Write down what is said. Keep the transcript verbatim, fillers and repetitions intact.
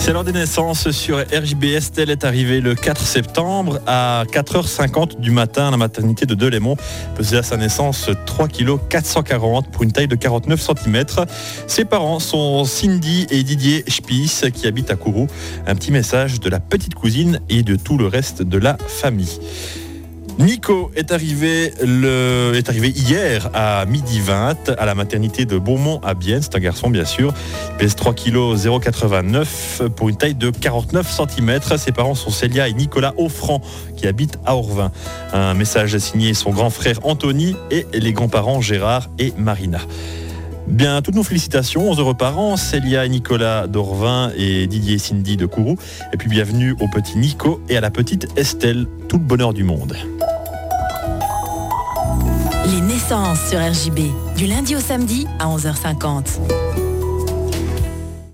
C'est l'heure des naissances sur R J B. Estelle est arrivée le quatre septembre à quatre heures cinquante du matin à la maternité de Delémont. Pesait à sa naissance trois virgule quatre cent quarante kilos pour une taille de quarante-neuf centimètres. Ses parents sont Cindy et Didier Spies qui habitent à Kourou. Un petit message de la petite cousine et de tout le reste de la famille. Nico est arrivé, le, est arrivé hier à midi vingt à la maternité de Beaumont à Bienne. C'est un garçon bien sûr. Il pèse trois virgule zéro quatre-vingt-neuf kilos pour une taille de quarante-neuf centimètres. Ses parents sont Célia et Nicolas Offrand qui habitent à Orvin. Un message signé son grand frère Anthony et les grands-parents Gérard et Marina. Bien, toutes nos félicitations aux heureux parents, Célia et Nicolas d'Orvin et Didier et Cindy de Kourou. Et puis bienvenue au petit Nico et à la petite Estelle. Tout le bonheur du monde. Les naissances sur R J B, du lundi au samedi à onze heures cinquante.